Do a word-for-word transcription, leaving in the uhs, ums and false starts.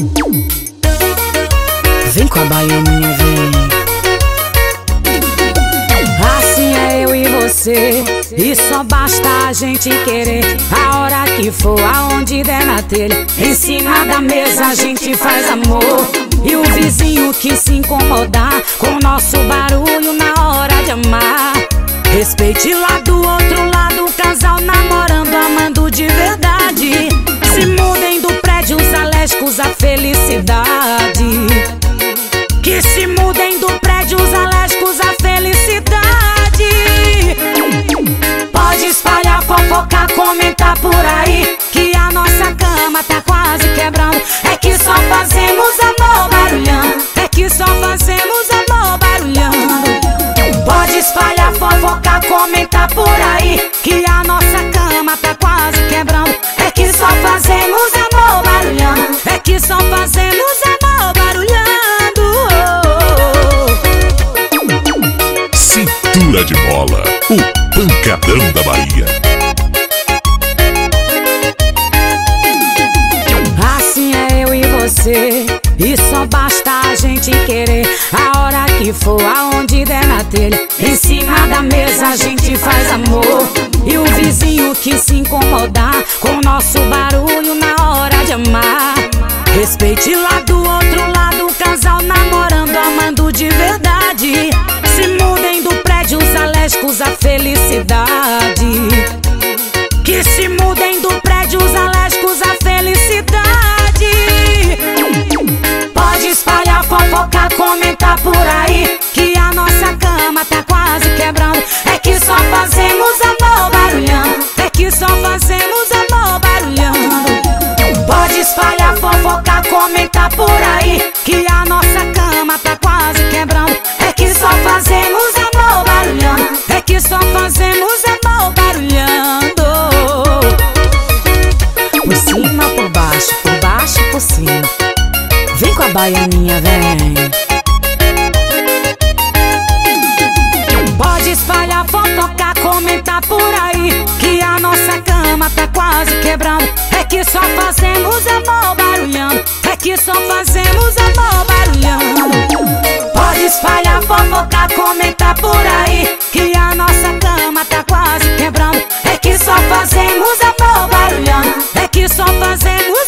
Vem com a baianinha, vem. Assim é eu e você, e só basta a gente querer. A hora que for, aonde der na telha, em cima da mesa a gente faz amor. E o vizinho que se incomodar com o nosso barulho na hora de amar, respeite lá do outro lado o casal namorando, amando de verdade. Se mudem do prédio os alérgicos à felicidade. Que se mudem do prédio os alérgicos à felicidade. Pode espalhar, fofocar, comentar por aí que a nossa cama tá quase quebrando. É que só fazemos amor barulhando. É que só fazemos amor barulhando. Pode espalhar, fofocar, comentar por aí que a nossa cama tá quase quebrando. É que só fazemos amor barulhando. É que só fazemos amor barulhando. Cintura de Mola, o pancadão da Bahia. Assim é eu e você, e só basta a gente querer. A hora que for, aonde der na telha, em cima da mesa a gente faz amor. E o vizinho que se incomodar com o nosso barulho na hora de amar, respeite lá do outro lado o casal namorando, amando de verdade. Se mudem do prédio os alérgicos à felicidade. Que se mudem do prédio os alérgicos à felicidade. Pode espalhar, fofocar, comentar por aí que a nossa cama tá quase quebrando. É que só fazemos amor barulhando. É que só fazemos amor barulhando. Pode espalhar, fofocar, comentar por aí que a nossa cama tá quase quebrando. É que só fazemos amor barulhando. É que só fazemos amor barulhando. Por cima, por baixo, por baixo, por cima. Vem com a baianinha, vem. Pode espalhar, fofocar, comentar por aí que a nossa cama tá quase quebrando. É que só fazemos amor barulhando. É que só fazemos amor barulhando. Pode espalhar, fofocar, comentar por aí que a nossa cama tá quase quebrando. É que só fazemos amor barulhando. É que só fazemos